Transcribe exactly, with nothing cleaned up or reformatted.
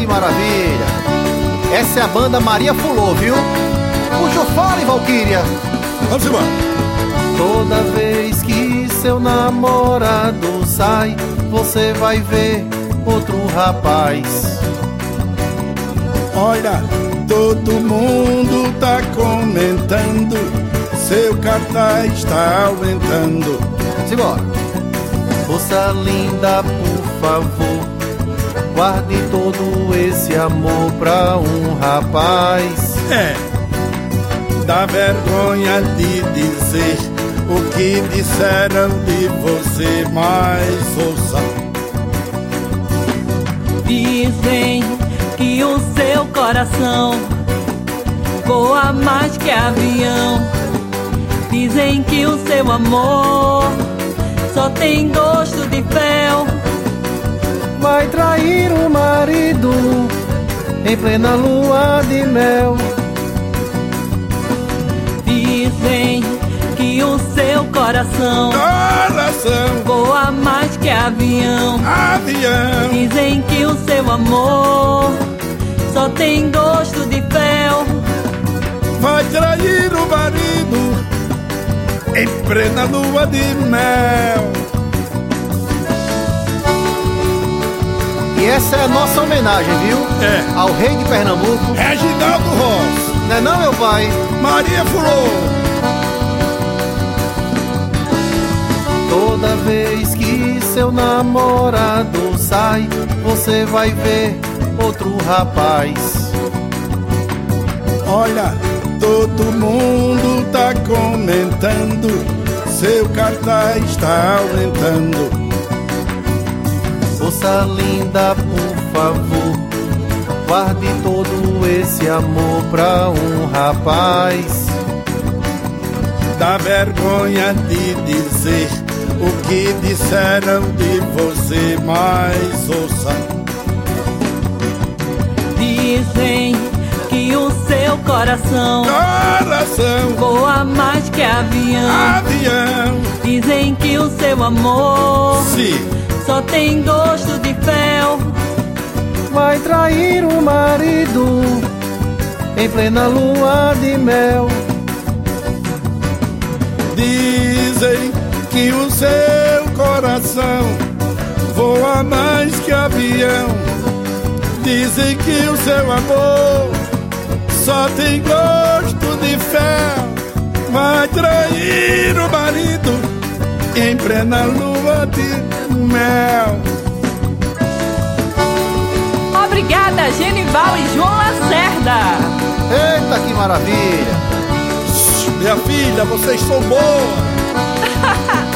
que maravilha! Essa é a banda Maria Fulô, viu? Puxa o fole, Valquíria! Vamos embora! Toda vez que seu namorado sai, você vai ver outro rapaz. Olha, todo mundo tá comentando, seu cartaz está aumentando. Simbora! Moça linda, por favor, guarde todo esse amor pra um rapaz. É, dá vergonha de dizer o que disseram de você, mas ouça. Dizem que o seu coração voa mais que avião. Dizem que o seu amor só tem gosto de fel. Vai trair o marido em plena lua de mel. Dizem que o seu coração Coração, voa mais que avião. avião, Dizem que o seu amor só tem gosto de fel. vai trair o marido em plena lua de mel. E essa é a nossa homenagem, viu? É, Ao rei de Pernambuco. Reginaldo Rossi, Não é não, meu pai? Maria Fulô. Toda vez que seu namorado sai, você vai ver outro rapaz. Olha, todo mundo tá comentando, seu cartaz está aumentando. Moça linda, por favor, guarde todo esse amor pra um rapaz. Dá vergonha de dizer o que disseram de você, mas ouça. Dizem que o seu coração Coração, voa mais que avião. avião, Dizem que o seu amor sim, só tem gosto de fel. Vai trair o marido em plena lua de mel. dizem que o seu coração voa mais que avião. Dizem que o seu amor só tem gosto de fel. Vai trair o marido em plena lua de mel. Obrigada, Genival e João Lacerda. Eita, que maravilha! Minha filha, vocês são boas.